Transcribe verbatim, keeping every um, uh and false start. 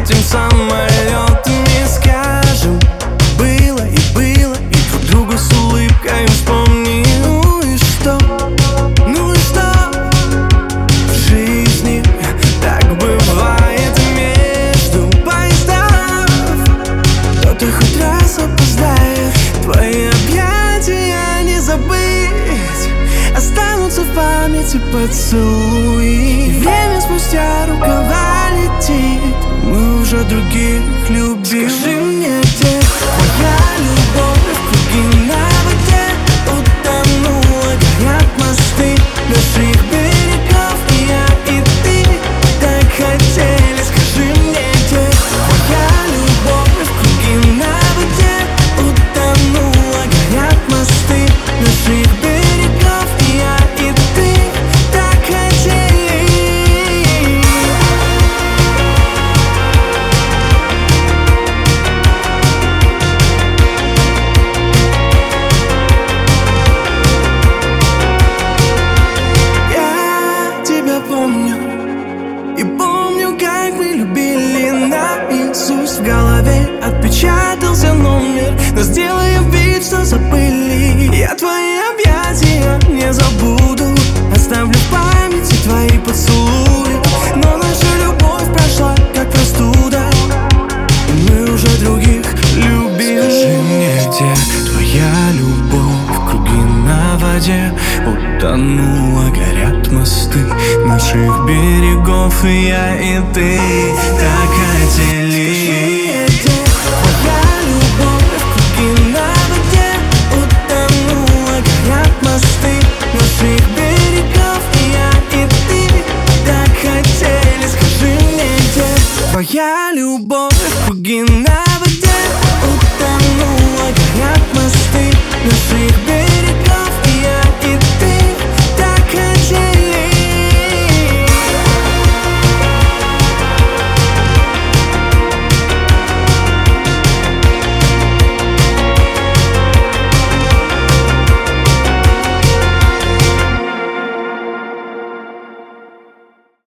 летим самолетами, скажем, было и было, и друг другу с улыбкой вспомни. Ну и что, ну и что, в жизни так бывает между поездов. То ты хоть раз опоздаешь, твои объятия не забыть, останутся в памяти поцелуи. И время спустя рукава летит, мы уже других любим. Скажи мне, где твоя любовь? В круги на воде утонула, горят мосты наших берегов. И я, и ты так хотели. Скажи мне, где твоя любовь? В круги на воде утонула, горят мосты наших берегов. И я, и ты так хотели. Я тебя помню, и помню, как мы любили наизусть. В голове отпечатался номер, но сделаем вид, что забыли. Я твои объятия не забуду, оставлю в памяти твои поцелуи. Но наша любовь прошла, как простуда, мы уже других любим. Скажи мне, где твоя любовь? Круги на воде утонула, горят мосты наших берегов. И я, и ты так хотели. Твоя любовь? Круги на воде утонула, горят мосты наших берегов. И я, и ты так хотели. Скажи мне, где твоя любовь? Круги на